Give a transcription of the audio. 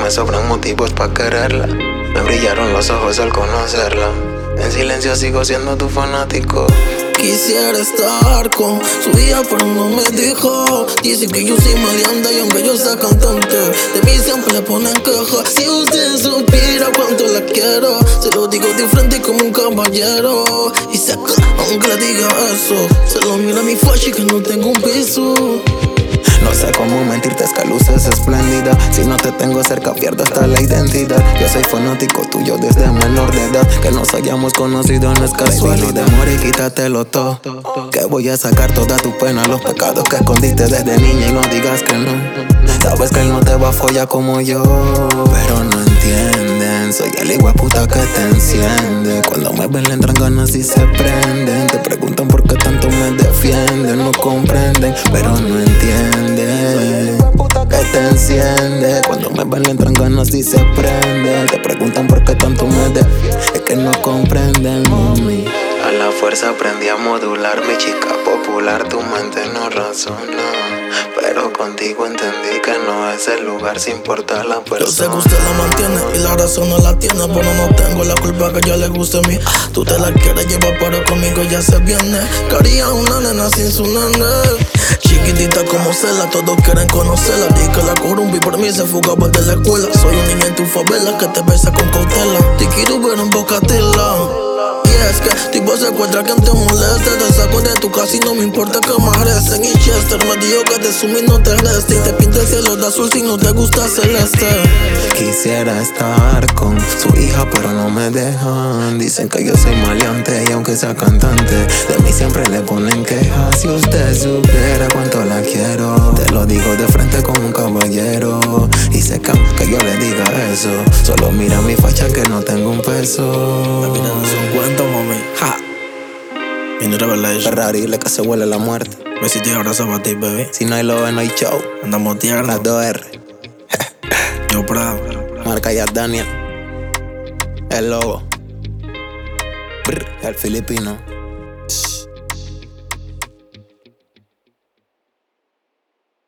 me sobran motivos para quererla. Me brillaron los ojos al conocerla. En silencio sigo siendo tu fanático. Quisiera estar con su hija, pero no me dijo. Dice que yo soy maleante y aunque yo sea cantante, de mí siempre le ponen queja. Si usted supiera cuánto la quiero, se lo digo de frente como un caballero. Y seca, aunque le diga eso, se lo mira a mi fachi que no tengo un piso. No sé cómo mentirte, es que luces espléndida. Si no te tengo cerca pierdo hasta la identidad. Yo soy fanático tuyo desde menor de edad. Que nos hayamos conocido no es casualidad. De amor y quítatelo todo, que voy a sacar toda tu pena, los pecados que escondiste desde niña. Y no digas que no. Sabes que él no te va a follar como yo, pero no entienden. Soy el hijueputa que te enciende. Cuando me ven le entran ganas y se prenden. Te preguntan por qué tanto me defienden. No comprenden, pero no entienden. Que te enciende. Cuando me ven le entran ganas y se prenden. Te preguntan por qué tanto me defienden. Es que no comprenden, mami. A la fuerza aprendí a modular, mi chica popular. Tu mente no razona, pero contigo entendí que no es el lugar, sin importar la persona. Yo sé que usted la mantiene y la razón no la tiene, pero no tengo la culpa que ella le guste a mí. Tú te la quieres llevar, pero conmigo ya se viene. Quería una nena sin su nene. Chiquitita como Cela, todos quieren conocerla. Di que la corrompi, por mí se fugaba de la escuela. Soy un niño en tu favela que te besa con cautela. Te quiero ver en Bocatila. Y es que tipo se encuentra quien te moleste. Te saco de tu casa y no me importa que me arresten. Y Chester me dijo que te sumí no te reste. Y te pinta el cielo de azul si no te gusta celeste. Quisiera estar con su hija pero no me dejan. Dicen que yo soy maleante y aunque sea cantante, de mí siempre le ponen quejas. Si usted supiera cuánto la quiero, te lo digo de frente como un caballero. Y se cambia que yo le diga eso. Solo mira mi facha que no tengo un peso. Baby, no son cuentos, mami. Ja. Viene Revelation. Ferrari, le que se huele la muerte. Besito y abrazo para ti, baby. Si no hay love, no hay show. Andamos tiernos. Las 2R. Yo Prado. Marca ya Daniel. El lobo. El filipino.